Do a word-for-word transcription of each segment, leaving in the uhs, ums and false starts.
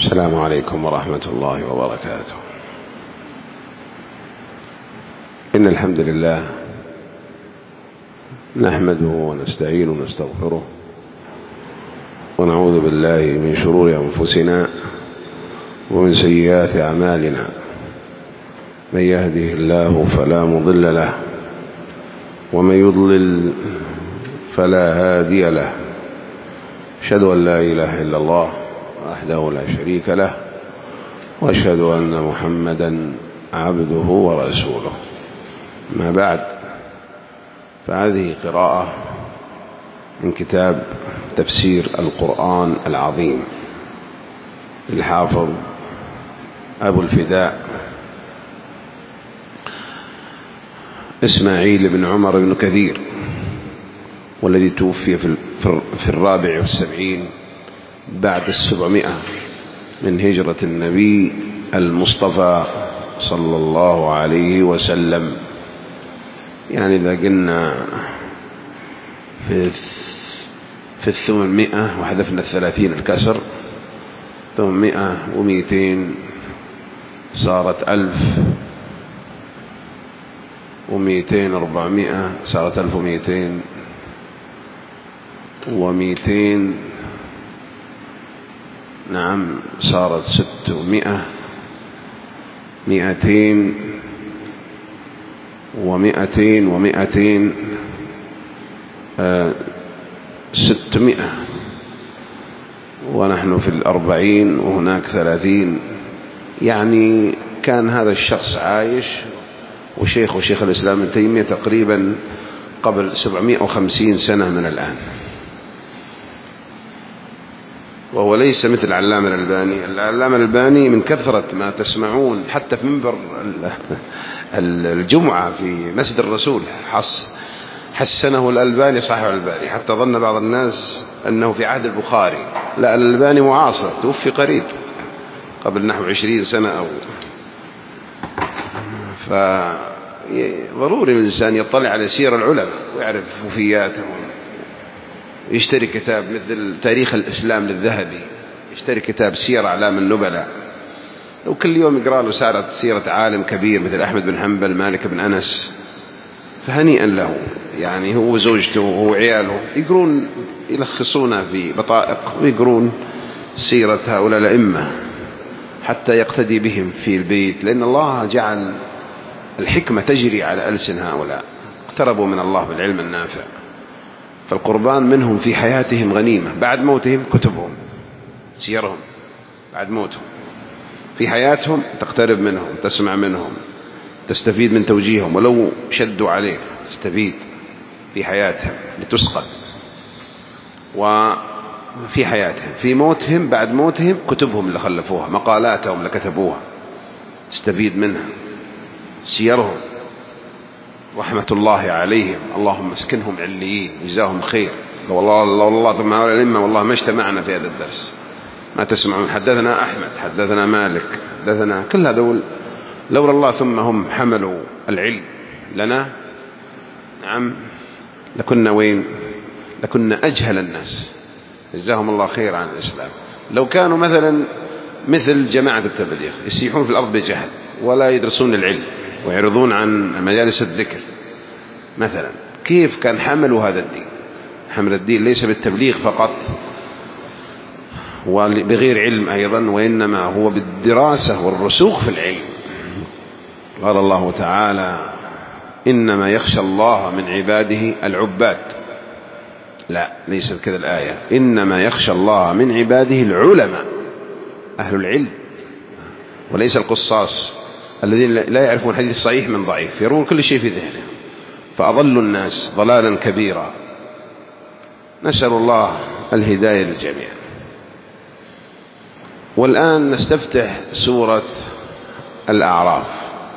السلام عليكم ورحمة الله وبركاته. إن الحمد لله نحمده ونستعين ونستغفره ونعوذ بالله من شرور أنفسنا ومن سيئات أعمالنا. من يهده الله فلا مضل له ومن يضلل فلا هادي له. أشهد أن لا إله إلا الله وحده لا شريك له وأشهد أن محمدا عبده ورسوله. ما بعد، فهذه قراءة من كتاب تفسير القرآن العظيم للحافظ أبو الفداء إسماعيل بن عمر بن كثير، والذي توفي في الرابع والسبعين بعد السبعمائة من هجرة النبي المصطفى صلى الله عليه وسلم. يعني إذا قلنا في في الثمانمائة وحذفنا الثلاثين الكسر، ثمانمائة ومئتين صارت ألف، ومئتين أربعمائة صارت ألف ومئتين، ومئتين نعم صارت ستمائة، مئتين ومئتين ومئتين آه ستمائة، ونحن في الأربعين وهناك ثلاثين. يعني كان هذا الشخص عايش وشيخ وشيخ الإسلام ابن تيمية تقريبا قبل سبعمائة وخمسين سنة من الآن، وهو ليس مثل العلامة الألباني. العلامة الألباني من كثرة ما تسمعون حتى في منبر الجمعة في مسجد الرسول حس حسنه الألباني صاحب الألباني، حتى ظن بعض الناس أنه في عهد البخاري. لا، الألباني معاصر، توفي قريب قبل نحو عشرين سنة أو. فضروري الإنسان يطلع على سير العلماء ويعرف وفياتهم، يشتري كتاب مثل تاريخ الإسلام للذهبي، يشتري كتاب سير أعلام النبلاء، وكل يوم يقرأ له سارة سيرة عالم كبير مثل أحمد بن حنبل، مالك بن أنس، فهنيئا له. يعني هو وزوجته وهو عياله يقرون، يلخصون في بطائق ويقرون سيرة هؤلاء الأئمة حتى يقتدي بهم في البيت، لأن الله جعل الحكمة تجري على ألسن هؤلاء، اقتربوا من الله بالعلم النافع. فالقربان منهم في حياتهم غنيمة، بعد موتهم كتبهم سيرهم، بعد موتهم في حياتهم تقترب منهم، تسمع منهم، تستفيد من توجيههم، ولو شدوا عليك تستفيد في حياتهم لتسقط. وفي حياتهم، في موتهم، بعد موتهم كتبهم اللي خلفوها، مقالاتهم اللي كتبوها تستفيد منها، سيرهم رحمة الله عليهم. اللهم اسكنهم عليين، جزاهم خير. والله الله الله ثم هؤلاء الأئمة والله ما اجتمعنا في هذا الدرس ما تسمعون. حدثنا أحمد، حدثنا مالك، حدثنا كل هذول، لولا الله ثم هم حملوا العلم لنا، نعم لكنا وين؟ لكنا أجهل الناس، جزاهم الله خير عن الإسلام. لو كانوا مثلا مثل جماعة التبليغ يسيحون في الأرض بجهل ولا يدرسون العلم ويعرضون عن مجالس الذكر مثلا، كيف كان حملوا هذا الدين؟ حمل الدين ليس بالتبليغ فقط وبغير علم أيضا، وإنما هو بالدراسة والرسوخ في العلم. قال الله تعالى: إنما يخشى الله من عباده العباد. لا، ليست كذا الآية، إنما يخشى الله من عباده العلماء، أهل العلم، وليس القصاص الذين لا يعرفون الحديث صحيح من ضعيف، يرون كل شيء في ذهنهم، فأضلوا الناس ضلالا كبيرا. نسأل الله الهداية للجميع. والآن نستفتح سورة الأعراف.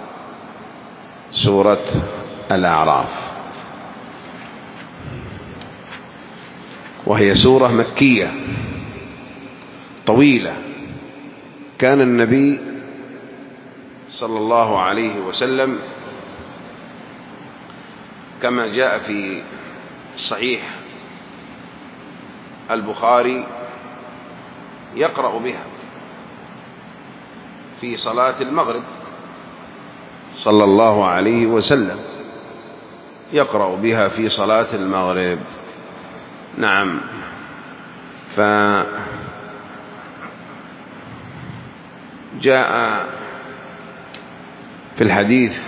سورة الأعراف وهي سورة مكية طويلة. كان النبي صلى الله عليه وسلم كما جاء في صحيح البخاري يقرأ بها في صلاة المغرب صلى الله عليه وسلم، يقرأ بها في صلاة المغرب. نعم. فجاء في الحديث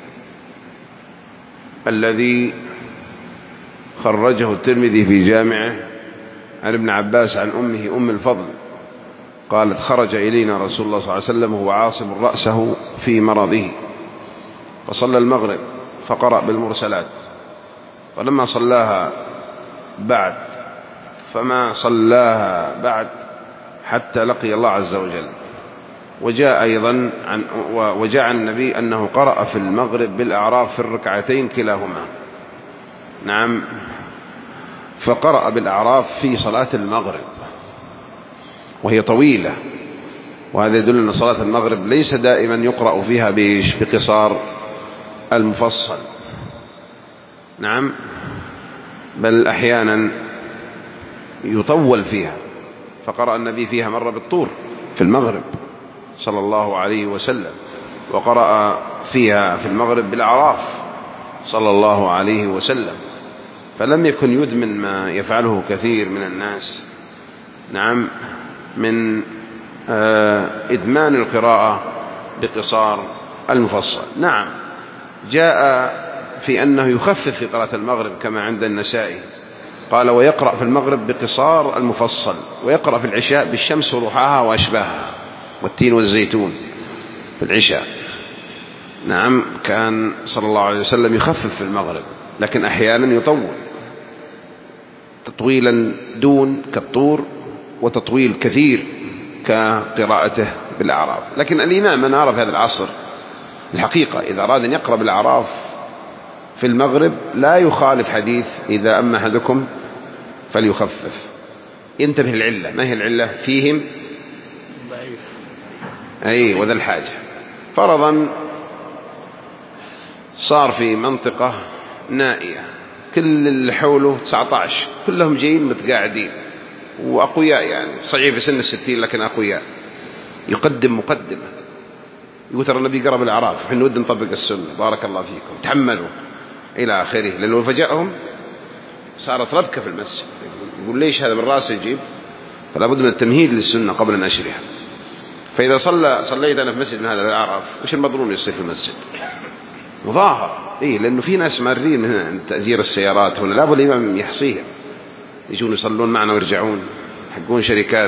الذي خرجه الترمذي في جامعه عن ابن عباس عن أمه أم الفضل قالت: خرج إلينا رسول الله صلى الله عليه وسلم وهو عاصم رأسه في مرضه، فصلى المغرب فقرأ بالمرسلات، فلما صلاها بعد فما صلاها بعد حتى لقي الله عز وجل. وجاء أيضا عن وجاء عن النبي أنه قرأ في المغرب بالأعراف في الركعتين كلاهما. نعم. فقرأ بالأعراف في صلاة المغرب وهي طويلة، وهذا يدل أن صلاة المغرب ليس دائما يقرأ فيها بقصار المفصل. نعم. بل أحيانا يطول فيها، فقرأ النبي فيها مرة بالطور في المغرب صلى الله عليه وسلم، وقرأ فيها في المغرب بالأعراف صلى الله عليه وسلم، فلم يكن يدمن ما يفعله كثير من الناس. نعم. من إدمان القراءة بقصار المفصل. نعم. جاء في أنه يخفف في قراءة المغرب كما عند النسائي، قال: ويقرأ في المغرب بقصار المفصل، ويقرأ في العشاء بالشمس وضحاها وأشباهها والتين والزيتون في العشاء. نعم. كان صلى الله عليه وسلم يخفف في المغرب، لكن أحيانا يطول تطويلا دون كالطور، وتطويل كثير كقراءته بالأعراف. لكن الإمام من عرف هذا العصر الحقيقة إذا أراد أن يقرأ بالأعراف في المغرب لا يخالف حديث: إذا أما أحدكم فليخفف. انتبه العلة، ما هي العلة؟ فيهم أي وذا الحاجة. فرضا صار في منطقة نائية، كل اللي حوله تسعة عشر كلهم جايين متقاعدين وأقوياء، يعني صحيح في سن الستين لكن أقوياء، يقدم مقدمة يقول: ترى النبي قرأ بالأعراف، وحين نود نطبق السنة، بارك الله فيكم، تحملوا إلى آخره. لأنه فجأهم صارت ربكة في المسجد، يقول: ليش هذا من راسه يجيب؟ فلا بد من التمهيد للسنة قبل نشرها. فإذا صلى صليت أنا في مسجد من هذا الأعراف، وش المضرون يصير في المسجد؟ مظاهر. إيه، لأنه في ناس مارين هنا عند تأجير السيارات هنا، لا بد الإمام يحصيهم، يجون يصلون معنا ويرجعون، يحقون شركات،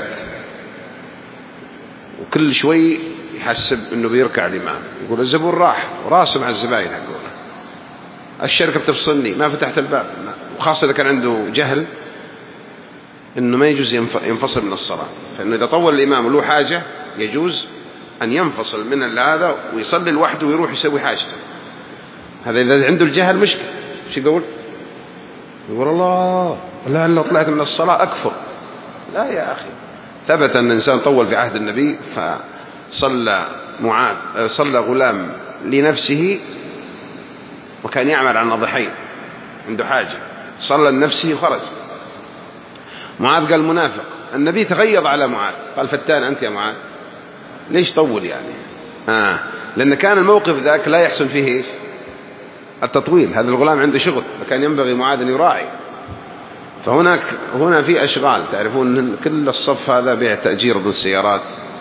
وكل شوي يحسب أنه بيركع الإمام، يقول: الزبون راح وراسه مع الزباين حقونه، الشركة بتفصلني، ما فتحت الباب. وخاصة إذا كان عنده جهل أنه ما يجوز ينفصل من الصلاة، فإنه إذا طول الإمام له حاجة يجوز أن ينفصل من هذا ويصلي لوحده ويروح يسوي حاجته. هذا إذا عنده الجهل مشكلة. شو يقول؟ يقول: الله لا، لو طلعت من الصلاة أكفر. لا يا أخي، ثبت أن الإنسان طول في عهد النبي، فصلى معاذ صلى غلام لنفسه وكان يعمل عن نضحين، عنده حاجة، صلى لنفسه وخرج. معاذ قال: منافق. النبي تغيظ على معاذ، قال: فتان أنت يا معاذ، ليش طول يعني؟ آه لأن كان الموقف ذاك لا يحسن فيه إيش؟ التطويل. هذا الغلام عنده شغل، فكان ينبغي معاذ أن يراعي. فهناك هنا في أشغال، تعرفون كل الصف هذا بيع تأجير ضد السيارات.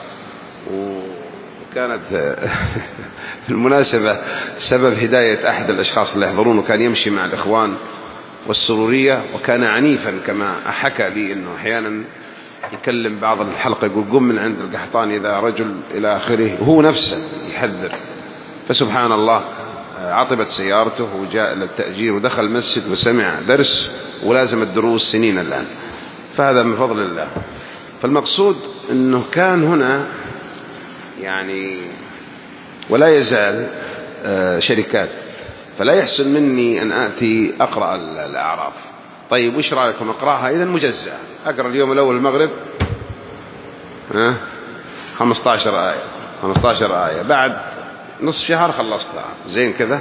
وكانت في المناسبة سبب هداية أحد الأشخاص اللي يحضرون، وكان يمشي مع الإخوان والسرورية، وكان عنيفا كما حكى لي أنه أحيانا يكلم بعض الحلقة يقول: قم من عند القحطاني إذا رجل إلى آخره، وهو نفسه يحذر. فسبحان الله عطبت سيارته وجاء للتأجير ودخل المسجد وسمع درس ولازم الدروس سنين الآن. فهذا من فضل الله. فالمقصود أنه كان هنا يعني ولا يزال شركات، فلا يحسن مني أن آتي أقرأ الأعراف. طيب وش رأيكم أقرأها إذن مجزأة؟ أقرأ اليوم الأول المغرب ها خمسة عشر آية خمسة عشر آية، بعد نصف شهر خلصتها، زين كذا.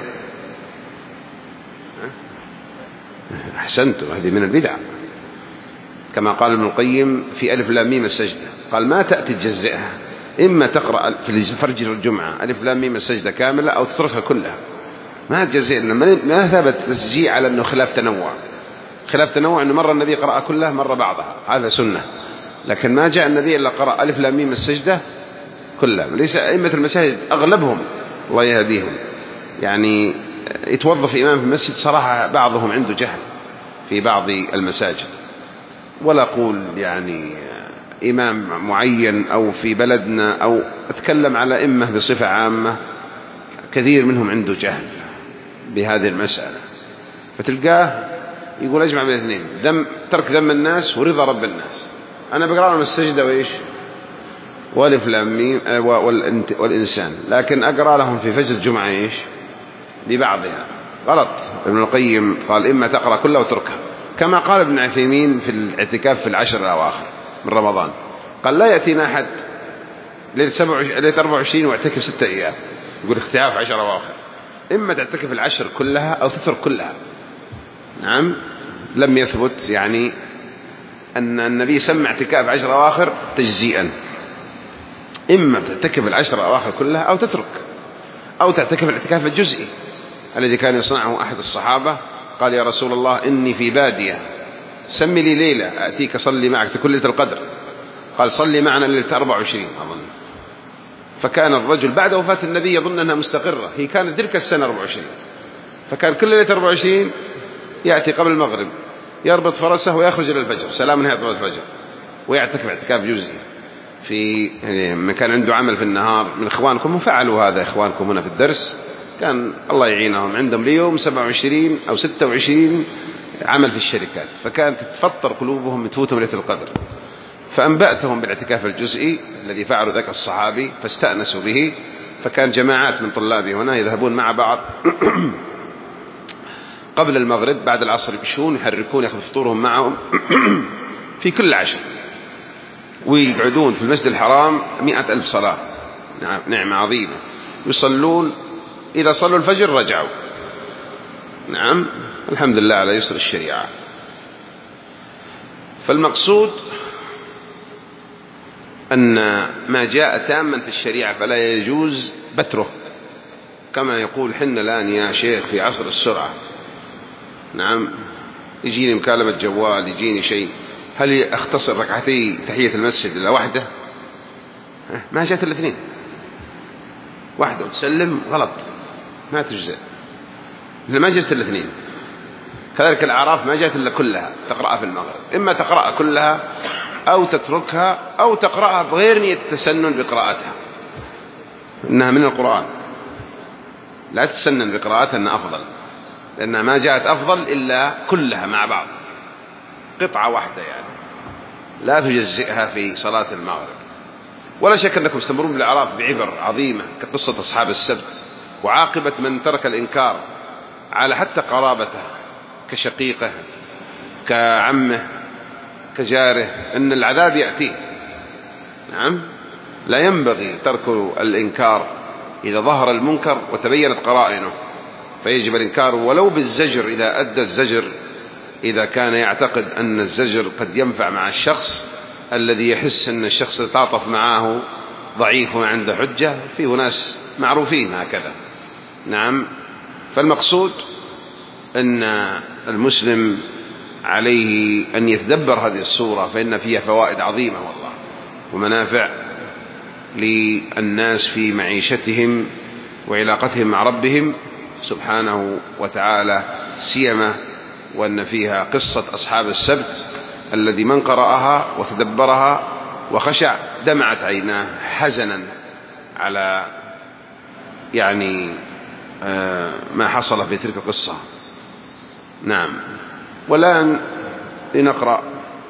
أحسنتم، هذه من البدع، كما قال ابن القيم في ألف لام ميم السجدة، قال: ما تأتي تجزئها، إما تقرأ في فرج الجمعة ألف لام ميم السجدة كاملة أو تتركها كلها. ما تجزئ، ما ثبت تسجيع على أنه خلاف تنوع. خلاف تنوع أنه مرة النبي قرأ كلها مرة بعضها، هذا سنة، لكن ما جاء النبي إلا قرأ ألف لام ميم السجدة كلها. ليس أئمة المساجد أغلبهم الله يهديهم يعني يتوظف إمام في المسجد صراحة بعضهم عنده جهل في بعض المساجد، ولا أقول يعني إمام معين أو في بلدنا، أو أتكلم على إمة بصفة عامة، كثير منهم عنده جهل بهذه المسألة. فتلقاه يقول أجمع بين الاثنين، ذم ترك ذم الناس ورضا رب الناس. أنا بقرأ لهم السجدة وإيش والف لام ميم والإنسان، لكن أقرأ لهم في فجر الجمعة إيش لبعضها. غلط. ابن القيم قال إما تقرأ كلها وتركها، كما قال ابن عثيمين في الاعتكاف في العشر الأواخر من رمضان، قال لا يأتينا أحد ليلة أربعة وعشرين واعتكف ستة أيام، يقول اختلاف عشر أواخر، إما تعتكف العشر كلها أو تترك كلها. نعم، لم يثبت يعني أن النبي سمى اعتكاف عشر أواخر تجزيئا. إما تعتكف العشر أواخر كلها أو تترك، أو تعتكف الاعتكاف الجزئي الذي كان يصنعه أحد الصحابة. قال يا رسول الله إني في بادية، سمي لي ليلة أتيك صلي معك في كل ليلة القدر. قال صلي معنا ليلة أربعة وعشرين أظن. فكان الرجل بعد وفاة النبي يظن أنها مستقرة، هي كانت تلك السنة أربعة وعشرين، فكان كل ليلة أربعة وعشرين يأتي قبل المغرب يربط فرسه ويخرج إلى الفجر، سلام نهاية الفجر، ويعتكف اعتكاف جزئي في يعني من كان عنده عمل في النهار من إخوانكم، وفعلوا هذا إخوانكم هنا في الدرس، كان الله يعينهم عندهم اليوم سبعة وعشرين أو ستة وعشرين عمل في الشركات، فكانت تتفطر قلوبهم تفوتهم ليلة القدر. فأنبأتهم بالاعتكاف الجزئي الذي فعلوا ذاك الصحابي فاستأنسوا به، فكان جماعات من طلابي هنا يذهبون مع بعض قبل المغرب بعد العصر يمشون يحركون يأخذ فطورهم معهم في كل عشر، ويقعدون في المسجد الحرام مئة ألف صلاة، نعمة عظيمة، يصلون إذا صلوا الفجر رجعوا. نعم، الحمد لله على يسر الشريعة. فالمقصود أن ما جاء تاما في الشريعة فلا يجوز بتره، كما يقول حنا الآن يا شيخ في عصر السرعة. نعم، يجيني مكالمة جوال، يجيني شيء، هل أختصر ركعتي تحية المسجد إلى واحدة؟ ما جاءت الاثنين، واحدة وتسلم غلط ما تجزئ، ما جاءت الاثنين. كذلك الأعراف ما جاءت إلا كلها تقرأها في المغرب، إما تقرأها كلها أو تتركها أو تقرأها بغير نية التسنن بقراءتها، إنها من القرآن، لا تتسنن بقراءتها أنها أفضل، لأنها ما جاءت أفضل إلا كلها مع بعض قطعة واحدة، يعني لا تجزئها في صلاة المغرب. ولا شك أنكم تستمرون بالأعراف بعبر عظيمة كقصة أصحاب السبت، وعاقبة من ترك الإنكار على حتى قرابته كشقيقه كعمه كجاره، أن العذاب يأتيه. نعم، لا ينبغي ترك الإنكار إذا ظهر المنكر وتبينت قرائنه، فيجب الإنكار ولو بالزجر إذا أدى الزجر، إذا كان يعتقد أن الزجر قد ينفع مع الشخص الذي يحس أن الشخص يتعاطف معه ضعيف وعنده حجة، فيه ناس معروفين هكذا. نعم، فالمقصود أن المسلم عليه أن يتدبر هذه السورة، فإن فيها فوائد عظيمة والله ومنافع للناس في معيشتهم وعلاقتهم مع ربهم سبحانه وتعالى، سيما وأن فيها قصة أصحاب السبت الذي من قرأها وتدبرها وخشع دمعت عيناه حزنا على يعني ما حصل في تلك القصة. نعم، والآن لنقرأ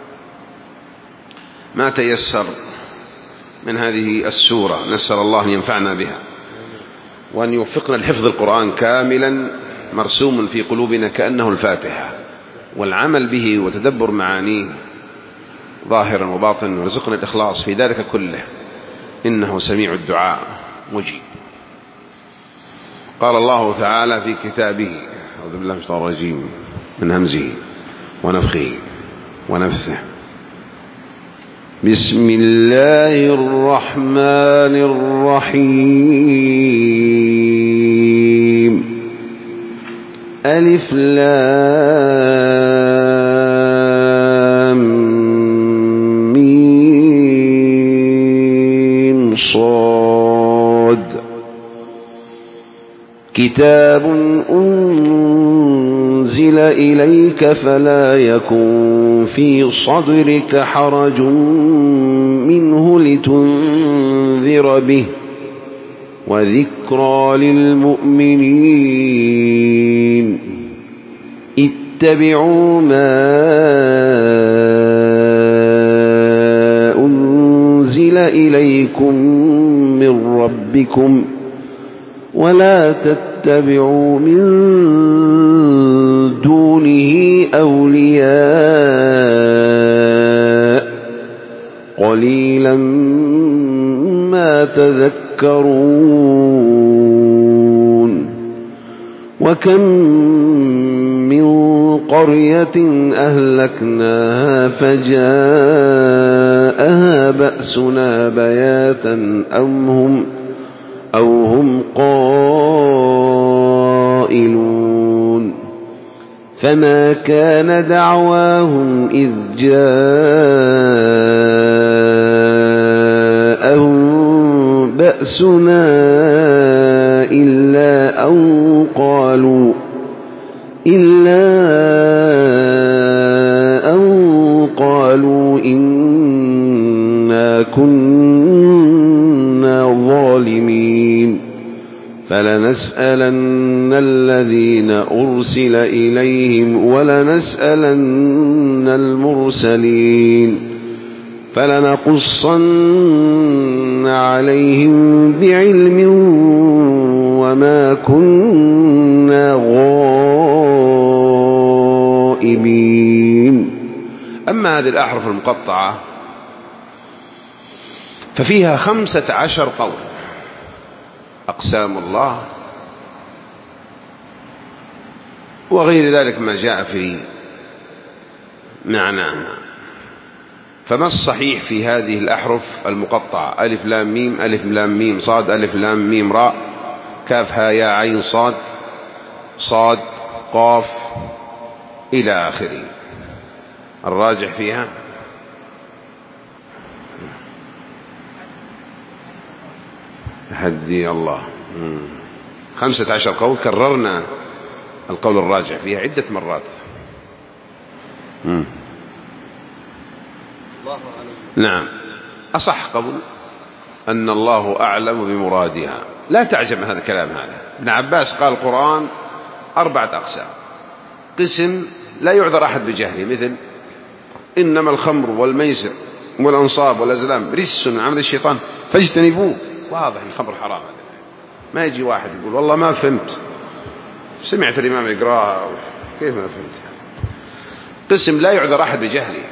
ما تيسر من هذه السورة، نسأل الله أن ينفعنا بها وأن يوفقنا لحفظ القرآن كاملا مرسوم في قلوبنا كأنه الفاتحة، والعمل به وتدبر معانيه ظاهرا وباطنا، ورزقنا الإخلاص في ذلك كله، إنه سميع الدعاء مجيب. قال الله تعالى في كتابه، أعوذ بالله من الشيطان الرجيم، من همزه ونفخه ونفثه، بسم الله الرحمن الرحيم. ألف لام ميم صاد. كتاب أنزل إليك فلا يكن في صدرك حرج منه لتنذر به وذكرى للمؤمنين. اتبعوا ما أنزل إليكم من ربكم ولا تتبعوا من دونه أولياء قليلا ما تذكرون. وكم من قرية أهلكناها فجاءها بأسنا بياتا أم هم أو هم قائلون. فما كان دعواهم إذ جاءهم بأسنا إلا أن قالوا إلا أن قالوا إنا كنا ظالمين. فلنسألن الذين أرسل إليهم ولنسألن المرسلين فلنقصن عليهم بعلم وما كنا غائبين. أما هذه الأحرف المقطعة ففيها خمسة عشر قول أقسام الله وغير ذلك ما جاء في معناها. فما الصحيح في هذه الأحرف المقطعة؟ ألف لام ميم، ألف لام ميم صاد، ألف لام ميم راء، كاف ها يا عين صاد، صاد قاف إلى آخره. الراجح فيها هدي الله خمسة عشر قول، كررنا القول الراجح فيها عدة مرات. مم. نعم، أصح قول أن الله أعلم بمرادها. لا تعجب من هذا الكلام. هذا ابن عباس قال القرآن أربعة أقسام. قسم لا يعذر أحد بجهله، مثل إنما الخمر والميسر والأنصاب والأزلام رجس من عمل الشيطان فاجتنبوه. واضح الخمر حرام. ما يجي واحد يقول والله ما فهمت، سمعت الإمام يقراها كيف ما فهمت. قسم لا يعذر أحد بجهله،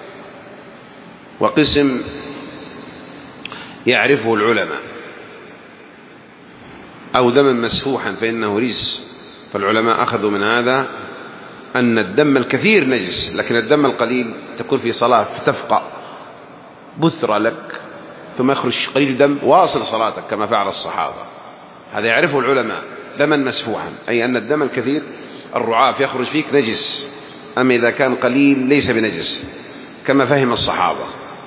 وقسم يعرفه العلماء. أو دما مسفوحا فإنه رجس، فالعلماء أخذوا من هذا أن الدم الكثير نجس، لكن الدم القليل تكون في صلاة فتفقع بثرة لك ثم يخرج قليل دم واصل صلاتك كما فعل الصحابة. هذا يعرفه العلماء دما مسفوحا، أي أن الدم الكثير الرعاف يخرج فيك نجس، أما إذا كان قليل ليس بنجس كما فهم الصحابة.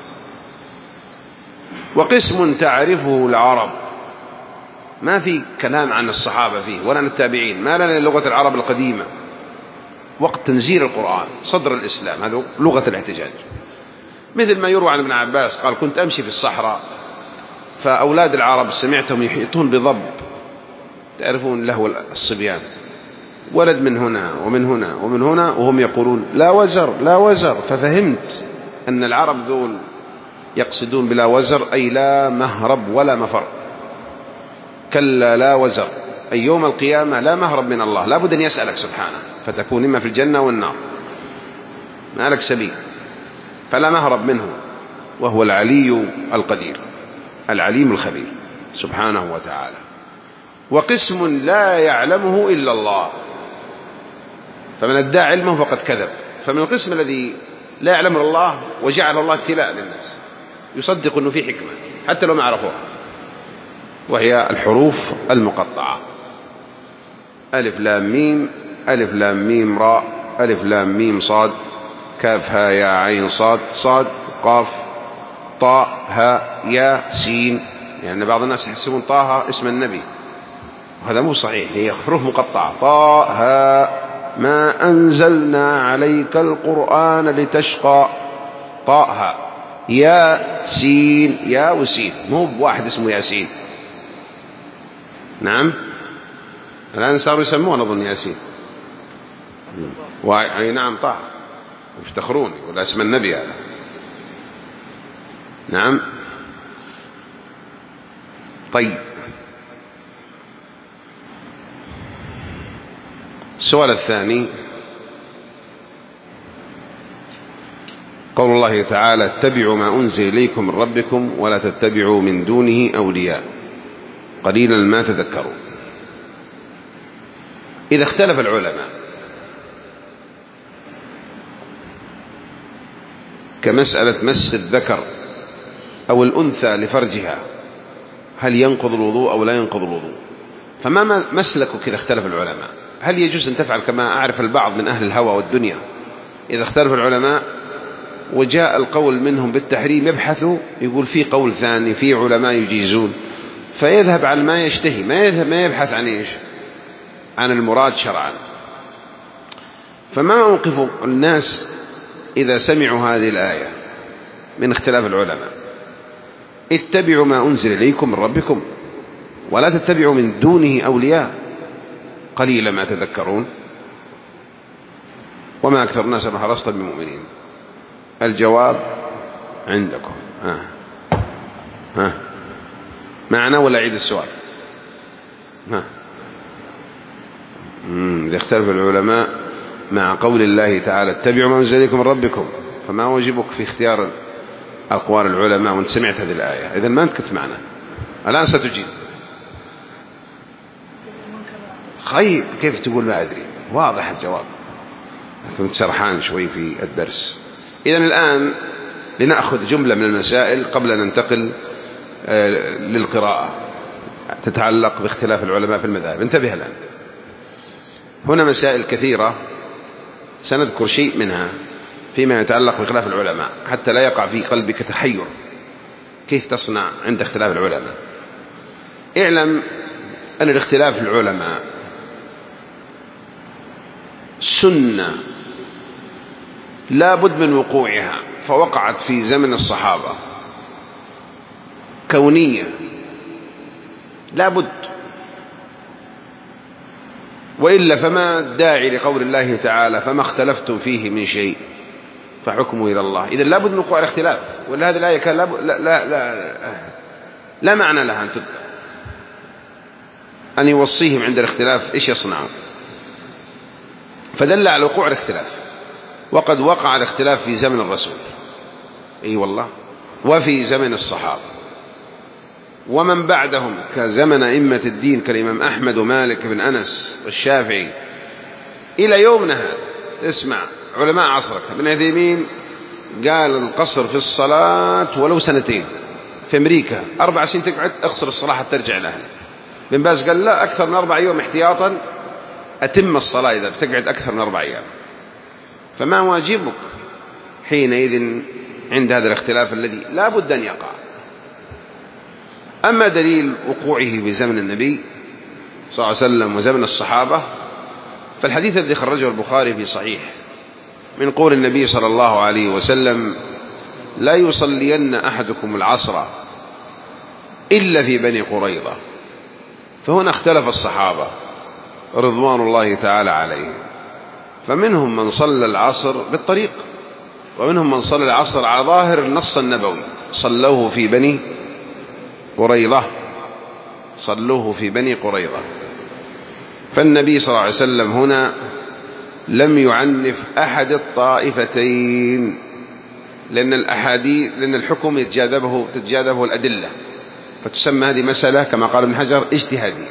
وقسم تعرفه العرب، ما في كلام عن الصحابة فيه ولا عن التابعين، ما لنا لغة العرب القديمة وقت تنزيل القرآن صدر الإسلام، هذا لغة الاحتجاج. مثل ما يروى عن ابن عباس قال كنت أمشي في الصحراء فأولاد العرب سمعتهم يحيطون بضب، تعرفون لهو الصبيان، ولد من هنا ومن هنا ومن هنا وهم يقولون لا وزر لا وزر، ففهمت أن العرب ذول يقصدون بلا وزر أي لا مهرب ولا مفر. كلا لا وزر أي يوم القيامة لا مهرب من الله، لا بد أن يسألك سبحانه، فتكون إما في الجنة والنار، ما لك سبيل، فلا مهرب منه، وهو العلي القدير العليم الخبير سبحانه وتعالى. وقسم لا يعلمه إلا الله، فمن ادعى علمه فقد كذب. فمن القسم الذي لا يعلم الله وجعل الله ابتلاء للناس، يصدق أنه في حكمة حتى لو ما عرفوها، وهي الحروف المقطعة: ألف لام ميم، ألف لام ميم راء، ألف لام ميم صاد، كاف ها يا عين صاد صاد، قاف طاء ها يا سين. يعني بعض الناس يحسبون طه اسم النبي، وهذا مو صحيح، هي حروف مقطعة: طه ها ما أنزلنا عليك القرآن لتشقى، طه ها يا سين، يا وسين، مو بواحد اسمه ياسين. نعم، الآن صاروا يسمون أظن ياسين، أي نعم طه، يفتخرون ولا اسم النبي هذا. نعم. طيب، السؤال الثاني: قول الله تعالى: اتبعوا ما أنزل إليكم من ربكم ولا تتبعوا من دونه أولياء قليلا ما تذكرون. إذا اختلف العلماء كمسألة مس الذكر أو الأنثى لفرجها، هل ينقض الوضوء أو لا ينقض الوضوء؟ فما مسلكك إذا اختلف العلماء؟ هل يجوز أن تفعل كما أعرف البعض من أهل الهوى والدنيا؟ إذا اختلف العلماء وجاء القول منهم بالتحريم، يبحثوا يقول في قول ثاني، في علماء يجيزون، فيذهب عن ما يشتهي، ما يذهب ما يبحث عن إيش؟ عن المراد شرعا. فما موقف الناس إذا سمعوا هذه الآية من اختلاف العلماء: اتبعوا ما أنزل إليكم من ربكم ولا تتبعوا من دونه أولياء قليلا ما تذكرون؟ وما أكثر الناس ما حرصت بمؤمنين. الجواب عندكم. ها ها معنا ولا أعيد السؤال؟ ها إذا اختلف العلماء مع قول الله تعالى: اتبعوا ما أنزل إليكم من ربكم، فما واجبك في اختيار أقوال العلماء وانت سمعت هذه الآية؟ إذن ما أنت كنت معنا، الآن ستجيب. خير، كيف تقول ما أدري؟ واضح الجواب، كنت سرحان شوي في الدرس. إذن الآن لنأخذ جملة من المسائل قبل أن ننتقل للقراءة تتعلق باختلاف العلماء في المذاهب. انتبه الآن، هنا مسائل كثيرة سنذكر شيء منها فيما يتعلق بخلاف العلماء حتى لا يقع في قلبك تحير كيف تصنع عند اختلاف العلماء. اعلم أن الاختلاف العلماء سنة لا بد من وقوعها، فوقعت في زمن الصحابة، كونية لا بد، وإلا فما الداعي لقول الله تعالى: فما اختلفتم فيه من شيء فحكمه إلى الله. إذن لا بد من وقوع الاختلاف، ولا هذه الآية كان لا, لا, لا, لا, لا معنى لها أن تدعى أن يوصيهم عند الاختلاف إيش يصنعون، فدل على وقوع الاختلاف. وقد وقع الاختلاف في زمن الرسول، أي والله، وفي زمن الصحابة ومن بعدهم كزمن أئمة الدين كالإمام أحمد ومالك بن أنس والشافعي إلى يومنا هذا. تسمع علماء عصرك: ابن عثيمين قال القصر في الصلاة ولو سنتين، في أمريكا أربع سنين تقعد اقصر الصلاة حتى ترجع لأهلك. ابن باز قال لا، أكثر من أربع يوم احتياطا أتم الصلاة إذا بتقعد أكثر من أربع أيام. فما واجبك حينئذ عند هذا الاختلاف الذي لا بد أن يقع؟ أما دليل وقوعه في زمن النبي صلى الله عليه وسلم وزمن الصحابة، فالحديث الذي خرجه البخاري في صحيح من قول النبي صلى الله عليه وسلم: لا يصلين أحدكم العصر إلا في بني قريظة. فهنا اختلف الصحابة رضوان الله تعالى عليهم، فمنهم من صلى العصر بالطريق، ومنهم من صلى العصر على ظاهر النص النبوي: صلوه في بني قريظة، صلوه في بني قريظة. فالنبي صلى الله عليه وسلم هنا لم يعنف أحد الطائفتين، لأن الأحاديث لأن الحكم يتجاذبه تتجاذبه الأدلة، فتسمى هذه مسألة كما قال ابن حجر اجتهادية.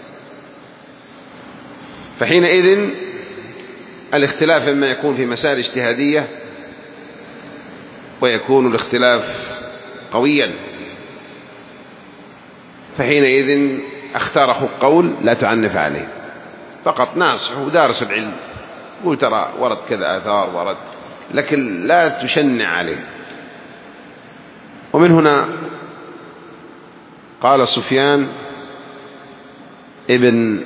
فحينئذ الاختلاف إما يكون في مسائل اجتهادية، ويكون الاختلاف قويا. فحينئذ اختار أخوك قول لا تعنف عليه، فقط ناصح ودارس العلم، قول ترى ورد كذا آثار ورد، لكن لا تشنع عليه. ومن هنا قال سفيان ابن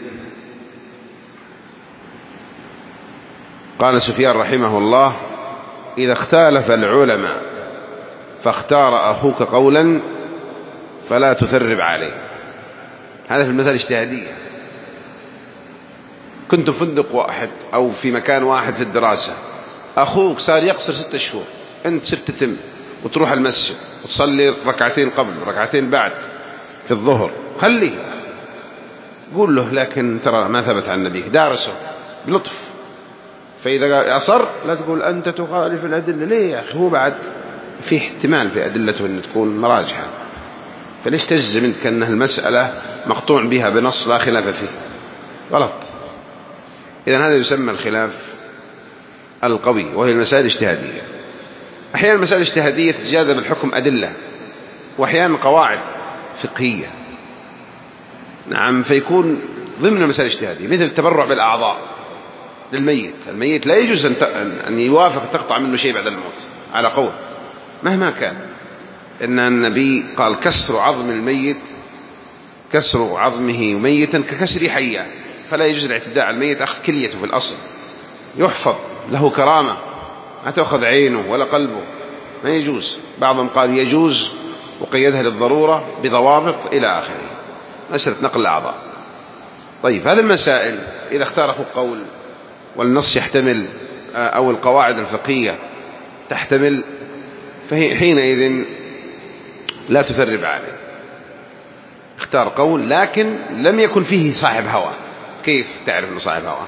قال سفيان رحمه الله: إذا اختلف العلماء فاختار أخوك قولا فلا تثرب عليه. هذا في المسألة الاجتهادية. كنت في فندق واحد أو في مكان واحد في الدراسة، أخوك صار يقصر ستة شهور، أنت صرت تتم وتروح المسجد وتصلي ركعتين قبل ركعتين بعد في الظهر، خليه، قول له لكن ترى ما ثبت عن النبي، دارسه بلطف. فإذا أصر لا تقول أنت تخالف الأدلة، ليه يا أخي؟ هو بعد في احتمال في أدلته أن تكون مراجحة، فليش تجزم أنت كأنها المسألة مقطوع بها بنص لا خلاف فيه؟ غلط. إذن هذا يسمى الخلاف القوي، وهي المسائل الاجتهادية. أحيانا المسائل الاجتهادية تتجاذب الحكم أدلة، وأحيانا قواعد فقهية، نعم، فيكون ضمن المسائل الاجتهادية، مثل التبرع بالأعضاء للميت. الميت لا يجوز أن يوافق تقطع منه شيء بعد الموت على قول مهما كان، إن النبي قال: كسر عظم الميت كسر عظمه ميتا ككسر حية، فلا يجوز الاعتداء على الميت أخذ كليته في الأصل، يحفظ له كرامة، ما تأخذ عينه ولا قلبه، ما يجوز. بعضهم قال يجوز وقيدها للضرورة بضوابط إلى آخره، مسألة نقل الأعضاء. طيب، هذه المسائل إذا اختار أخوك قول والنص يحتمل أو القواعد الفقهية تحتمل، فحينئذ لا تثرب عليه. اختار قول لكن لم يكن فيه صاحب هوى. كيف تعرف أنه صاحب هوى؟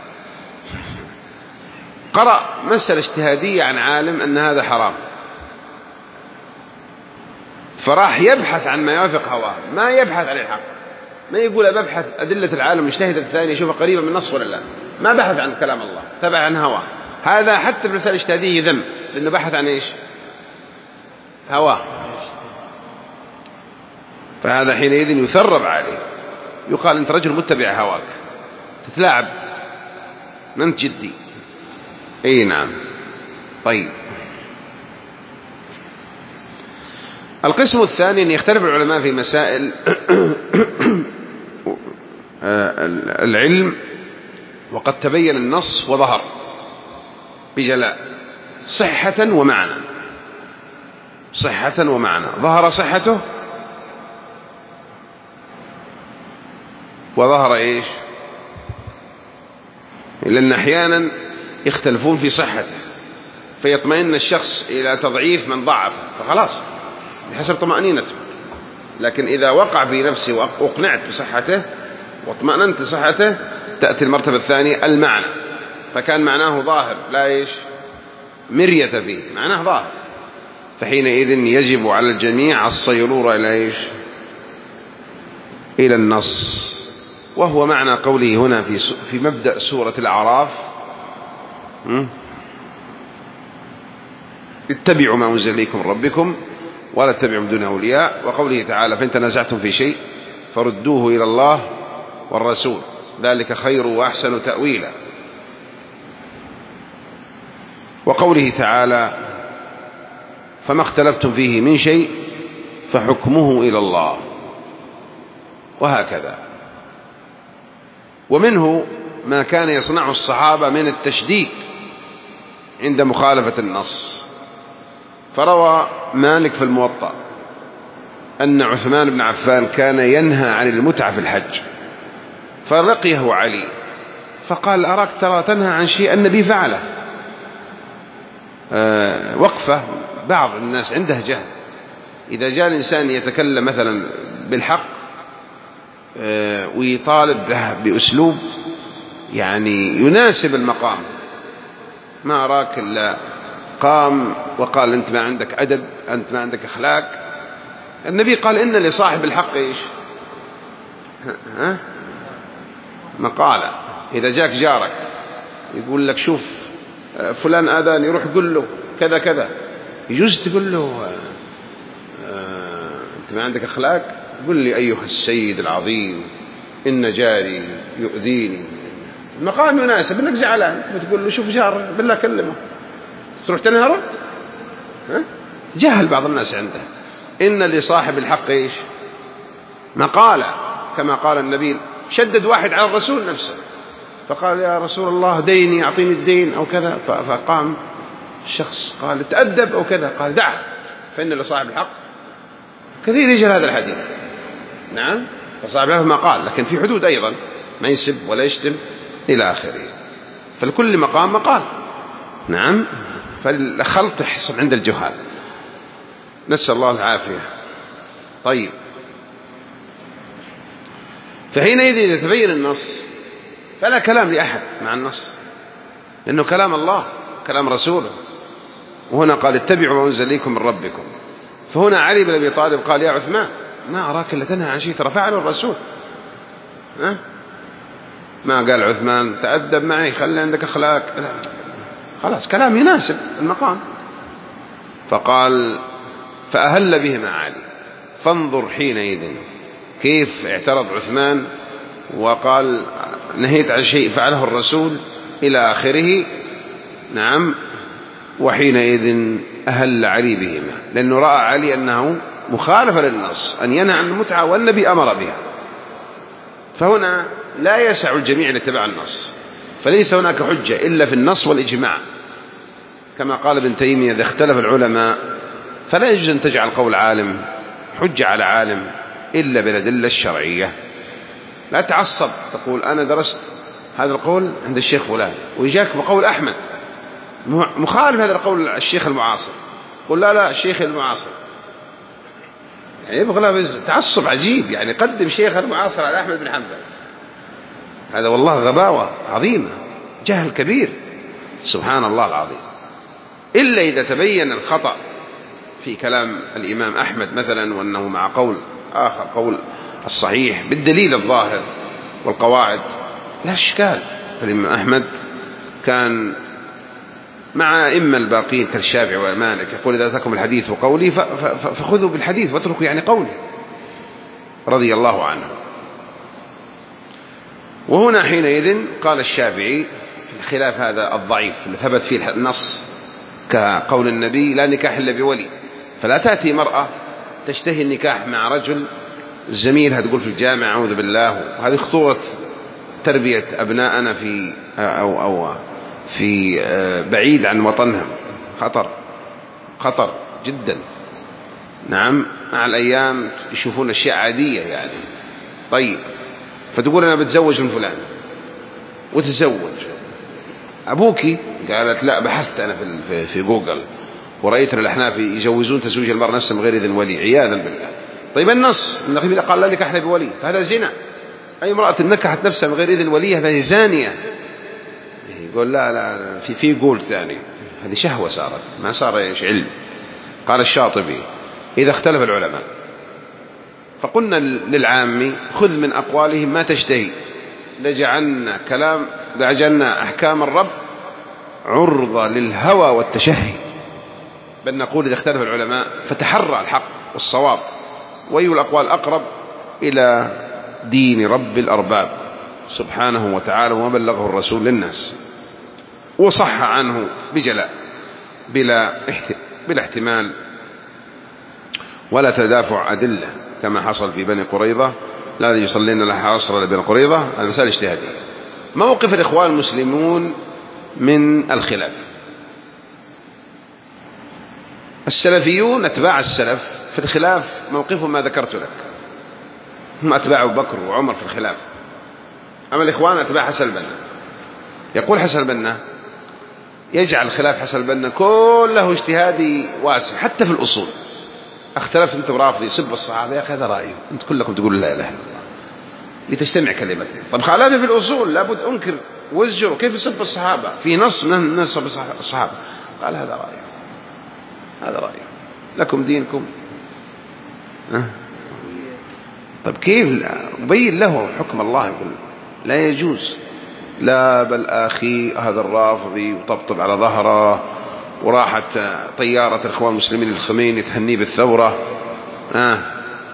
قرأ مسألة اجتهادية عن عالم أن هذا حرام، فراح يبحث عن ما يوافق هواه، ما يبحث عن الحق، ما يقول ببحث أدلة العالم مجتهد الثاني يشوفها قريبة من النص ولا لا، ما بحث عن كلام الله، تبع عن هواه. هذا حتى في المسائل الاجتهادية ذنب، لأنه بحث عن إيش؟ هواه. فهذا حينئذ يثرب عليه، يقال أنت رجل متبع هواك، تتلاعب، ما أنت جدي. أي نعم. طيب، القسم الثاني أن يختلف العلماء في مسائل العلم وقد تبين النص وظهر بجلاء صحة ومعنى، صحة ومعنى، ظهر صحته وظهر إيش؟ لأن أحيانا يختلفون في صحته، فيطمئن الشخص إلى تضعيف من ضعف فخلاص بحسب طمأنينته. لكن إذا وقع في نفسه وأقنعت بصحته واطمأننت بصحته، تأتي المرتبة الثانية المعنى، فكان معناه ظاهر لا إيش مرية فيه، معناه ظاهر، فحينئذ يجب على الجميع الصيرورة إلى إيش؟ إلى النص. وهو معنى قوله هنا في في مبدأ سورة الأعراف: اتبعوا ما أنزل إليكم من ربكم ولا تتبعوا من دونه أولياء. وقوله تعالى: فإن تنازعتم في شيء فردوه إلى الله والرسول ذلك خير وأحسن تأويلا. وقوله تعالى: فما اختلفتم فيه من شيء فحكمه إلى الله، وهكذا. ومنه ما كان يصنعه الصحابة من التشديد عند مخالفة النص. فروى مالك في الموطأ أن عثمان بن عفان كان ينهى عن المتعة في الحج، فلقيه علي فقال: أراك ترى تنهى عن شيء النبي فعله. أه وقفة بعض الناس عنده جهل، إذا جاء الإنسان يتكلم مثلا بالحق أه ويطالب به بأسلوب يعني يناسب المقام، ما أراك إلا قام وقال: أنت ما عندك أدب، أنت ما عندك أخلاق. النبي قال: إن لصاحب الحق إيش؟ ها؟ مقالة. إذا جاك جارك يقول لك: شوف فلان آذان، يروح يقول له كذا كذا، يجوز تقول له أنت ما عندك أخلاق؟ قل لي أيها السيد العظيم إن جاري يؤذيني. المقام يناسب إنك زعلان بتقول له شوف جارك بالله كلمه، تروح تنهره؟ ها؟ جهل بعض الناس عنده. إن لصاحب الحق إيش؟ مقالة، كما قال النبي. شدد واحد على الرسول نفسه فقال يا رسول الله ديني، أعطيني الدين أو كذا، فقام الشخص قال تأدب أو كذا، قال دعه فإن لصاحب الحق. كثير يجهل هذا الحديث. نعم، فصاحب الحق ما قال، لكن في حدود أيضا، ما يسب ولا يشتم إلى آخره. فلكل مقام مقال. نعم، فالخلط يحصل عند الجهال، نسأل الله العافية. طيب، فحينئذ إذا تبين النص فلا كلام لأحد مع النص، لأنه كلام الله كلام رسوله. وهنا قال اتبعوا ما أنزل إليكم من ربكم. فهنا علي بن أبي طالب قال يا عثمان ما أراك إلا تنهى عن شيء ترى فعله الرسول. أه؟ ما قال عثمان تأدب معي خلي عندك أخلاق، لا. خلاص كلام يناسب المقام. فقال فأهل بهما علي. فانظر حينئذ كيف اعترض عثمان وقال نهيت عن شيء فعله الرسول إلى آخره. نعم، وحينئذ أهل علي بهما، لأنه رأى علي أنه مخالفة للنص أن ينهى عن المتعة والنبي أمر بها. فهنا لا يسع الجميع لاتباع النص، فليس هناك حجة إلا في النص والإجماع. كما قال ابن تيمية إذا اختلف العلماء فلا يجوز أن تجعل قول عالم حجة على عالم إلا بالأدلة الشرعية. لا تعصب تقول أنا درست هذا القول عند الشيخ فلان ويجاك بقول أحمد مخالف هذا القول الشيخ المعاصر، قل لا لا الشيخ المعاصر، يعني يبغى تعصب عجيب، يعني قدم شيخ المعاصر على أحمد بن حنبل. هذا والله غباوة عظيمة، جهل كبير، سبحان الله العظيم. إلا إذا تبين الخطأ في كلام الإمام أحمد مثلا وأنه مع قول آخر قول الصحيح بالدليل الظاهر والقواعد لا إشكال. الإمام أحمد كان مع إما الباقين كالشافعي ومالك يقول إذا أتاكم الحديث وقولي فخذوا بالحديث واتركوا يعني قولي رضي الله عنه. وهنا حينئذ قال الشافعي في الخلاف هذا الضعيف اللي ثبت فيه النص كقول النبي لا نكاح إلا بولي. فلا تأتي مرأة تشتهي النكاح مع رجل زميلها تقول في الجامعة أعوذ بالله، وهذه خطورة تربية أبناءنا في أو أو في بعيد عن وطنهم، خطر خطر جدا. نعم، مع الأيام يشوفون أشياء عادية يعني. طيب، فتقول أنا بتزوج من فلان وتزوج أبوكي، قالت لا بحثت أنا في في جوجل ورأيت الأحناف يجوزون تزويج المرأة نفسها من غير إذن ولي عياذا بالله. طيب النص النبي قال لا نكاح إلا بولي، فهذا زنا. أي امرأة نكحت نفسها من غير إذن وليها فهي زانية. يقول لا لا في في قول ثاني، هذه شهوة صارت ما صار ايش علم. قال الشاطبي إذا اختلف العلماء فقلنا للعام خذ من أقوالهم ما تشتهي لجعلنا كلام لجعلنا أحكام الرب عرضة للهوى والتشهي. بل نقول إذا اختلف العلماء فتحرى الحق والصواب وأي الأقوال أقرب إلى دين رب الأرباب سبحانه وتعالى وما بلغه الرسول للناس وصح عنه بجلاء بلا بلا احتمال ولا تدافع أدلة كما حصل في بني قريظة. لا يصلين لها عصر لبني قريظة، المسألة اجتهادية. موقف الإخوان المسلمون من الخلاف. السلفيون أتباع السلف في الخلاف موقفهم ما ذكرت لك، هم أتباع أبو بكر وعمر في الخلاف. أما الإخوان أتباع حسن البنا. يقول حسن البنا يجعل خلاف حسن البنا كله اجتهادي واسع حتى في الأصول. اختلفت أنت ورافضي سب الصحابة يا أخي هذا رأيه، أنت كلكم تقول لا إله إلا الله لتجتمع كلمتين. طب خلافي في الأصول لابد أنكر وازجر كيف يسب الصحابة في نص من الناس الصحابة. قال هذا رأيه هذا رأيه لكم دينكم. أه؟ طب كيف بين له حكم الله يقول لا يجوز. لا بل أخي هذا الرافضي وطبطب على ظهره وراحت طيارة الإخوان المسلمين الخميني تهنيه بالثورة. آه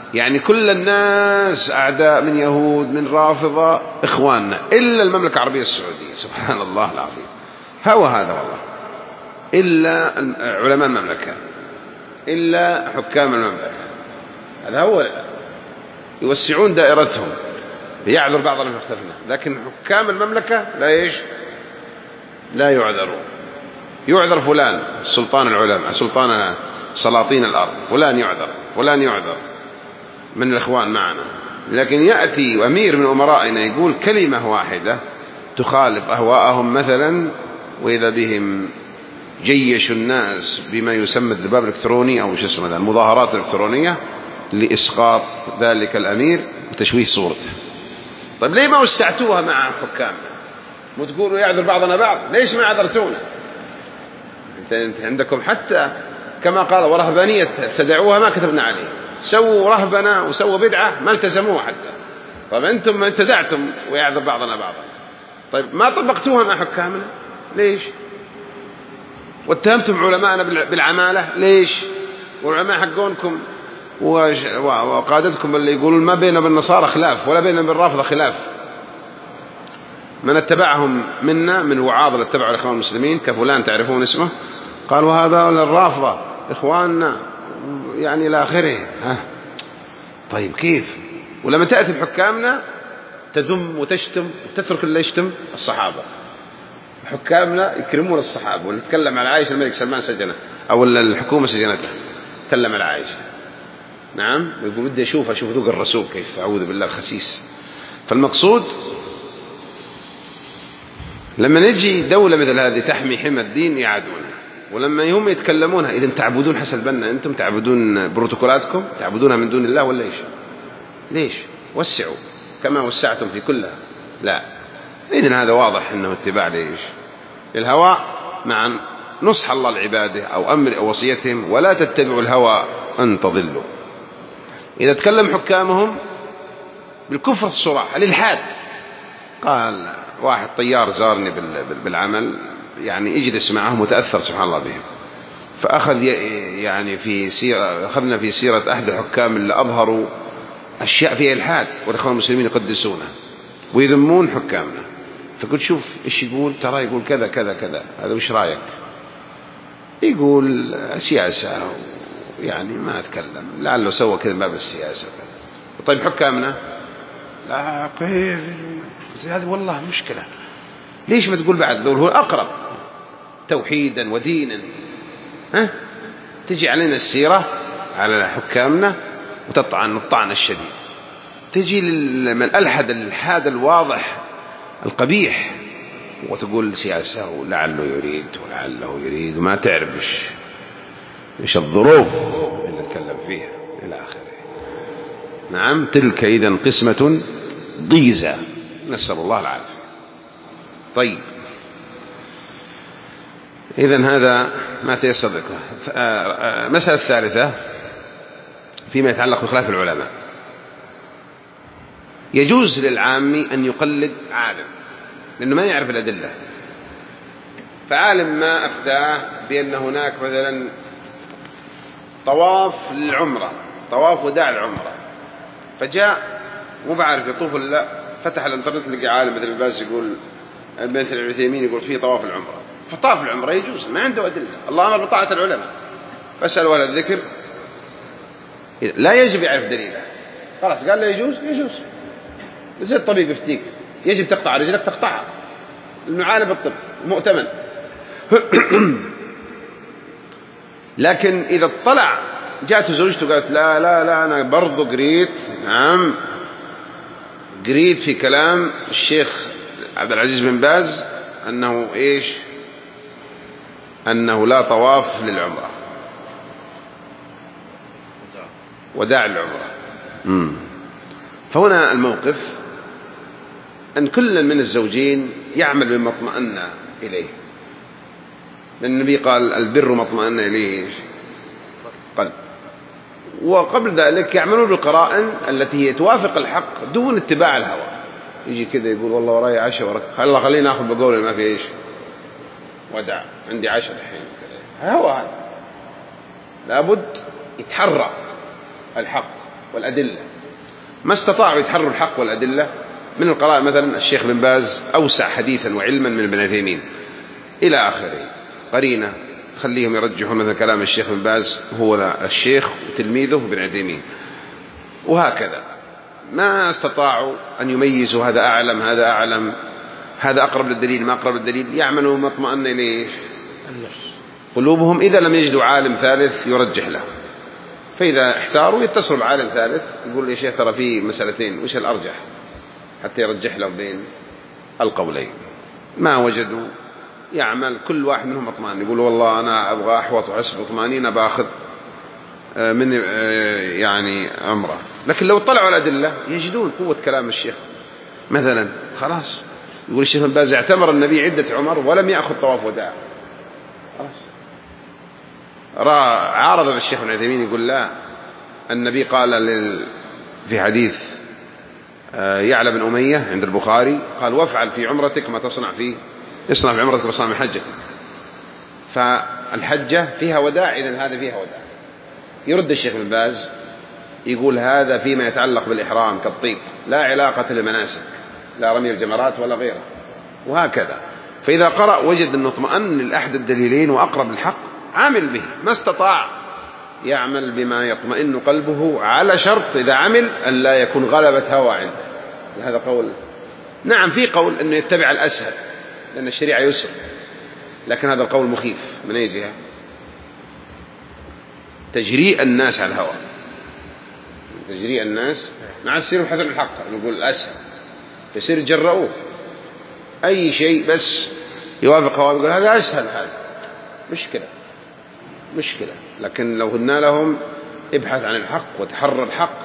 يعني كل الناس أعداء، من يهود من رافضة إخواننا، إلا المملكة العربية السعودية. سبحان الله العظيم، هو هذا والله، إلا علماء المملكة، إلا حكام المملكة، هذا هو، يوسعون دائرتهم، يعذر بعضنا في اختلافنا، لكن حكام المملكة لا إيش لا يعذرون. يعذر فلان سلطان العلماء، سلطان سلاطين الأرض، فلان يعذر، فلان يعذر من الإخوان معنا، لكن يأتي أمير من أمرائنا يقول كلمة واحدة تخالف أهواءهم مثلا، وإذا بهم جيش الناس بما يسمى الذباب الإلكتروني أو شو اسمه المظاهرات الإلكترونية لإسقاط ذلك الأمير وتشويه صورته. طيب ليه ما وسعتوها مع حكامنا؟ وتقولوا يعذر بعضنا بعض، ليش ما عذرتونا؟ انت عندكم حتى كما قال ورهبانية ابتدعوها ما كتبنا عليه، سووا رهبنا وسووا بدعة ما التزموها حتى. طيب أنتم ابتدعتم ويعذر بعضنا بعضا، طيب ما طبقتوها مع حكامنا ليش؟ واتهمتم علماءنا بالعمالة ليش؟ والعلماء حقونكم وقادتكم اللي يقولون ما بيننا بالنصارى خلاف ولا بيننا بالرافضة خلاف، من اتبعهم منا من وعاظ اللي اتبعوا الإخوان المسلمين كفلان تعرفون اسمه، قالوا هذا الرافضة إخواننا يعني إلى آخره. ها طيب كيف؟ ولما تأتي بحكامنا تذم وتشتم وتترك اللي يشتم الصحابة. حكامنا يكرمون الصحابة، ونتكلم على عائشة الملك سلمان سجنه أو الحكومة سجنته، تكلم على عائشة نعم، ويقول بدي أشوف أشوف ذوق الرسول كيف، أعوذ بالله الخسيس. فالمقصود لما نجي دولة مثل هذه تحمي حمى الدين يعادونها، ولما هم يتكلمونها إذن تعبدون حسب بنا، أنتم تعبدون بروتوكولاتكم، تعبدونها من دون الله ولا إيش؟ ليش؟ وسعوا كما وسعتم في كلها، لا. إذن هذا واضح أنه اتباع ليش؟ الهوى مع نصح الله لعباده أو أمر أو وصيتهم، ولا تتبعوا الهوى أن تضلوا. إذا تكلم حكامهم بالكفر الصراح الإلحاد، قال واحد طيار زارني بالعمل يعني اجلس معهم وتأثر سبحان الله بهم، فأخذ يعني في سيرة أخذنا في سيرة أحد الحكام اللي أظهروا أشياء فيها إلحاد والإخوان المسلمين يقدسونها ويذمون حكامنا، فقلت شوف إيش يقول، ترى يقول كذا كذا كذا، هذا وش رأيك؟ يقول سياسة، يعني ما أتكلم لعله سوى كذا باب السياسة. طيب حكامنا لا كيف هذه والله مشكلة، ليش ما تقول بعد ذول هو الأقرب توحيدا ودينا؟ ها تجي علينا السيرة على حكامنا وتطعن الطعن الشديد، تجي من ألحد الإلحاد الواضح القبيح وتقول سياسة ولعله يريد ولعله يريد، وما تعرف إيش إيش الظروف اللي نتكلم فيها إلى آخره. نعم تلك إذن قسمة ضيزى، نسأل الله العافية. طيب إذن هذا ما تيسر ذكره. المسألة الثالثة فيما يتعلق بخلاف العلماء، يجوز للعامي أن يقلد عالم لأنه ما يعرف الأدلة، فعالم ما أفتاه بأن هناك مثلا طواف للعمرة، طواف وداع العمرة، فجاء مو بعرف يطوف لا، فتح الانترنت لقى عالم مثل الباس يقول مثل العثيمين يقول فيه طواف العمرة، فطاف العمرة يجوز، ما عنده أدلة، الله أمر بطاعة العلماء، فاسألوا أهل الذكر، لا يجب يعرف دليله، خلاص قال لا يجوز يجوز، زي الطبيب يفتيك يجب تقطع رجلك تقطعها، لأنه عالم بالطب مؤتمن. لكن إذا اطلع جاءت زوجته قالت لا لا لا أنا برضو قريت، نعم قريت في كلام الشيخ عبد العزيز بن باز أنه إيش، أنه لا طواف للعمرة وداع العمرة. مم. فهنا الموقف أن كل من الزوجين يعمل بما اطمأن إليه، لأن النبي قال البر ما اطمأن إليه قلب، وقبل ذلك يعملون بالقرائن التي هي توافق الحق دون اتباع الهوى. يجي كذا يقول والله وراي عشاء وراك خلنا خلينا ناخذ بقول ما في إيش وداع، عندي عشاء الحين، هو هذا لابد يتحرى الحق والأدلة، ما استطاعوا يتحروا الحق والأدلة. من القراء مثلا الشيخ بن باز أوسع حديثا وعلما من ابن عثيمين إلى آخره، قرينة خليهم يرجحون مثلا كلام الشيخ بن باز هو الشيخ وتلميذه ابن عثيمين، وهكذا ما استطاعوا أن يميزوا هذا أعلم هذا أعلم، هذا أقرب للدليل ما أقرب للدليل، يعملوا ما اطمأن إليه قلوبهم إذا لم يجدوا عالم ثالث يرجح له. فإذا احتاروا يتصلوا بعالم ثالث يقول يا شيخ ترى في مسألتين وش الأرجح، حتى يرجح لهم بين القولين. ما وجدوا يعمل كل واحد منهم اطمئن، يقول والله أنا أبغى أحوط وحسب اطمئنين باخذ من يعني عمره. لكن لو طلعوا على الأدلة يجدون قوة كلام الشيخ. مثلا خلاص يقول الشيخ بن باز اعتمر النبي عدة عمر ولم يأخذ طواف وداع، خلاص. عارض الشيخ ابن عثيمين يقول لا، النبي قال في حديث يعلى بن أمية عند البخاري قال وافعل في عمرتك ما تصنع في اصنع في عمرتك وصنع من حجتك. فالحجة فيها وداع، إذن هذا فيها وداع. يرد الشيخ بن باز يقول هذا فيما يتعلق بالإحرام كالطيب، لا علاقة للمناسك، لا رمي الجمرات ولا غيره، وهكذا. فإذا قرأ وجد أنه اطمأن لأحد الدليلين وأقرب الحق عامل به، ما استطاع يعمل بما يطمئن قلبه، على شرط إذا عمل أن لا يكون غلبة هوى عنده. هذا قول. نعم في قول أنه يتبع الأسهل لأن الشريعة يسر، لكن هذا القول مخيف. من أي جهة؟ تجريء الناس على الهوى، تجريء الناس مع السير وحذر الحق، نقول الأسهل يصير يجرؤوه أي شيء بس يوافق هوى يقول هذا أسهل، هذا مشكلة مشكلة. لكن لو قلنا لهم ابحث عن الحق وتحرى الحق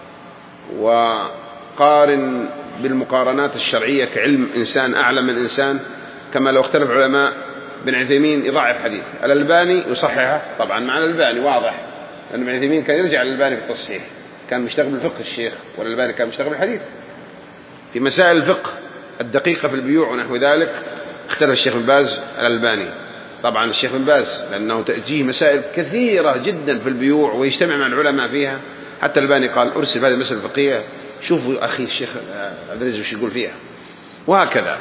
وقارن بالمقارنات الشرعية كعلم إنسان أعلم من إنسان، كما لو اختلف علماء بن عثيمين يضاعف حديث، الألباني يصححه طبعا مع الألباني واضح، لأن ابن عثيمين كان يرجع للألباني في التصحيح، كان مشتغل بالفقه الشيخ، والألباني كان مشتغل بالحديث. في مسائل الفقه الدقيقة في البيوع ونحو ذلك اختلف الشيخ بن باز الألباني. طبعا الشيخ بن باز لأنه تأتيه مسائل كثيرة جدا في البيوع ويجتمع مع العلماء فيها، حتى الألباني قال أرسل هذه المسألة الفقهية شوفوا أخي الشيخ عبد العزيز وش يقول فيها، وهكذا.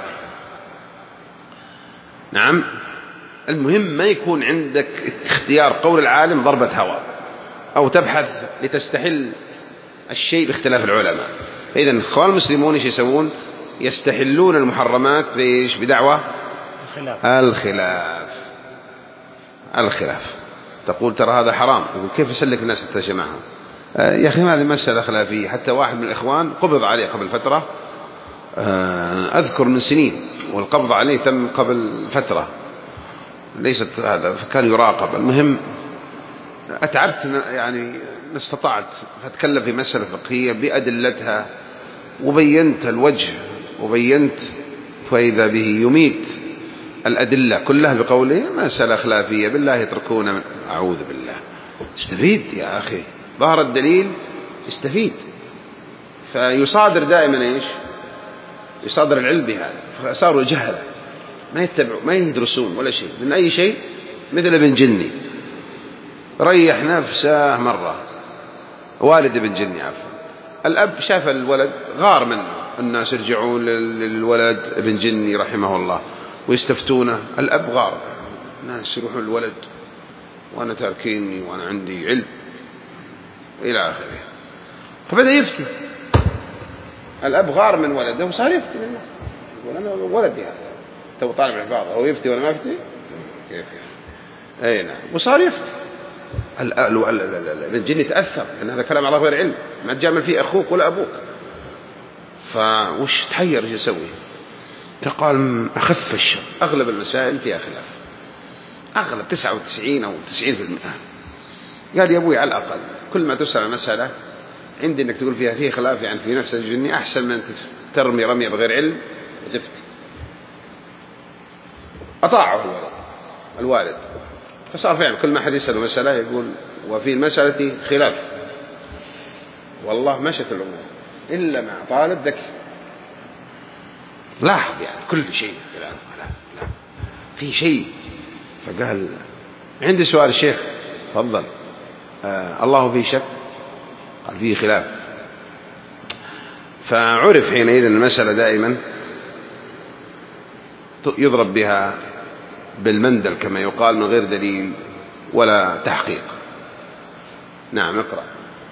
نعم المهم ما يكون عندك اختيار قول العالم ضربة هوى أو تبحث لتستحل الشيء باختلاف العلماء. فإذا الإخوان المسلمون ايش يسوون؟ يستحلون المحرمات بإيش؟ بدعوة الخلاف. الخلاف الخلاف تقول ترى هذا حرام، يقول كيف يسلك الناس حتى جماعهم؟ آه يا أخي هذه مسألة خلافية. حتى واحد من الإخوان قبض عليه قبل فترة، آه أذكر من سنين، والقبض عليه تم قبل فترة ليست هذا، فكان يراقب. المهم أتعبت يعني استطعت أتكلم في مسألة فقهية بأدلتها وبينت الوجه وبينت، فإذا به يميت الأدلة كلها بقوله مسألة خلافية بالله يتركون من أعوذ بالله. استفيد يا أخي، ظهر الدليل استفيد. فيصادر دائما إيش؟ يصادر العلم بهذا، فصاروا جهلة ما يتبعوا ما يدرسون ولا شيء من أي شيء. مثل ابن جني ريح نفسه مرة، والد ابن جني عفوا، الأب شاف الولد غار منه، الناس يرجعون للولد ابن جني رحمه الله ويستفتونه، الأب غار، الناس يروحون للولد وأنا تاركيني وأنا عندي علم إلى آخره. فبدأ يفتي، الأب غار من ولده وصار يفتي للناس، يقول أنا ولدي هذا تو طالب الحفاظة، هو يفتي ولا ما يفتي؟ كيف يعني؟ أي نعم، وصار يفتي. ابن جني تأثر لأن هذا كلام على غير علم، ما تجامل فيه أخوك ولا أبوك. فوش تحير ايش يسوي؟ فقال أخف الشر، أغلب المسائل فيها خلاف، أغلب تسعة وتسعين أو تسعين في المئة. قال يا أبوي على الأقل كل ما تسأل عن مسألة عندي أنك تقول فيها فيه خلاف يعني في نفس الجني أحسن من ترمي رمية بغير علم وتفتي. أطاعه الولد الوالد، فصار فعلا كل ما حد يسأل مسألة يقول وفي المسألة خلاف، والله مشت الأمور إلا مع طالب ذكي لاحظ يعني كل شيء لا لا لا في شيء. فقال عندي سؤال الشيخ، تفضل. آه الله في شك؟ قال فيه خلاف. فعرف حينئذ المسألة دائما يضرب بها بالمندل كما يقال من غير دليل ولا تحقيق. نعم اقرأ.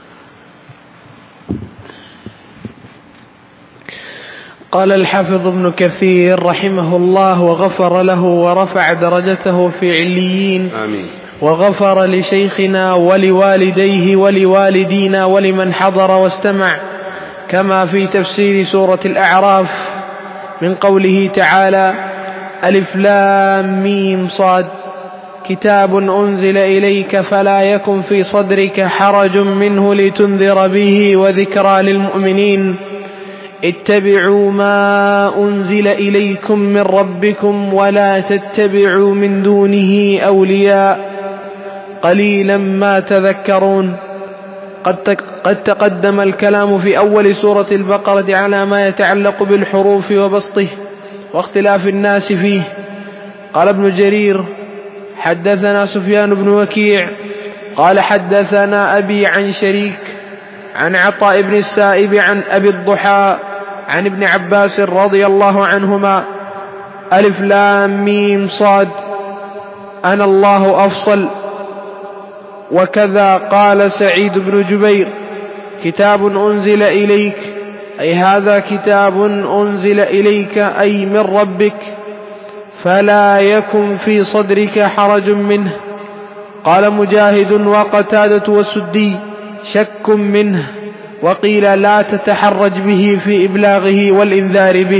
قال الحافظ ابن كثير رحمه الله وغفر له ورفع درجته في عليين. آمين. وغفر لشيخنا ولوالديه ولوالدينا ولمن حضر واستمع، كما في تفسير سورة الأعراف من قوله تعالى: ألف لام ميم صاد، كتاب أنزل إليك فلا يكن في صدرك حرج منه لتنذر به وذكرى للمؤمنين، اتبعوا ما أنزل إليكم من ربكم ولا تتبعوا من دونه أولياء قليلا ما تذكرون. قد تقدم الكلام في أول سورة البقرة على ما يتعلق بالحروف وبسطه واختلاف الناس فيه. قال ابن جرير: حدثنا سفيان بن وكيع قال حدثنا أبي عن شريك عن عطاء بن السائب عن أبي الضحى عن ابن عباس رضي الله عنهما: ألف لام ميم صاد، أنا الله أفصل. وكذا قال سعيد بن جبير: كتاب أنزل إليك، أي هذا كتاب أنزل إليك أي من ربك، فلا يكن في صدرك حرج منه. قال مجاهد وقتادة والسدي: شك منه. وقيل: لا تتحرج به في إبلاغه والإنذار به،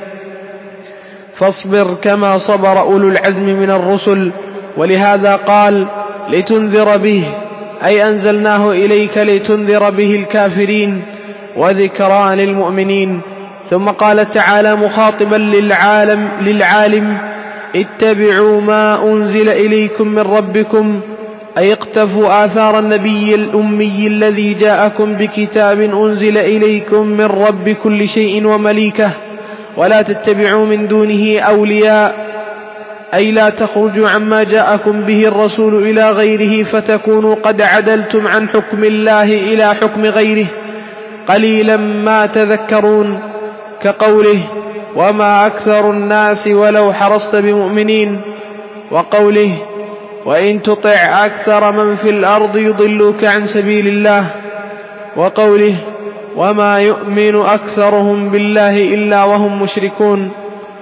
فاصبر كما صبر أولو العزم من الرسل. ولهذا قال: لتنذر به، أي أنزلناه إليك لتنذر به الكافرين وذكرى للمؤمنين. ثم قال تعالى مخاطبا للعالم, للعالم: اتبعوا ما أنزل إليكم من ربكم، أي اقتفوا آثار النبي الأمي الذي جاءكم بكتاب أنزل إليكم من رب كل شيء ومليكه، ولا تتبعوا من دونه أولياء، أي لا تخرجوا عما جاءكم به الرسول إلى غيره فتكونوا قد عدلتم عن حكم الله إلى حكم غيره، قليلا ما تذكرون. كقوله: وما أكثر الناس ولو حرصت بمؤمنين، وقوله: وإن تطع أكثر من في الأرض يضلوك عن سبيل الله، وقوله: وما يؤمن أكثرهم بالله إلا وهم مشركون.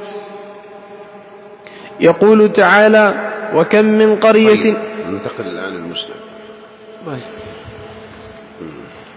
يقول تعالى: وكم من قرية. ننتقل الآن للمسلم.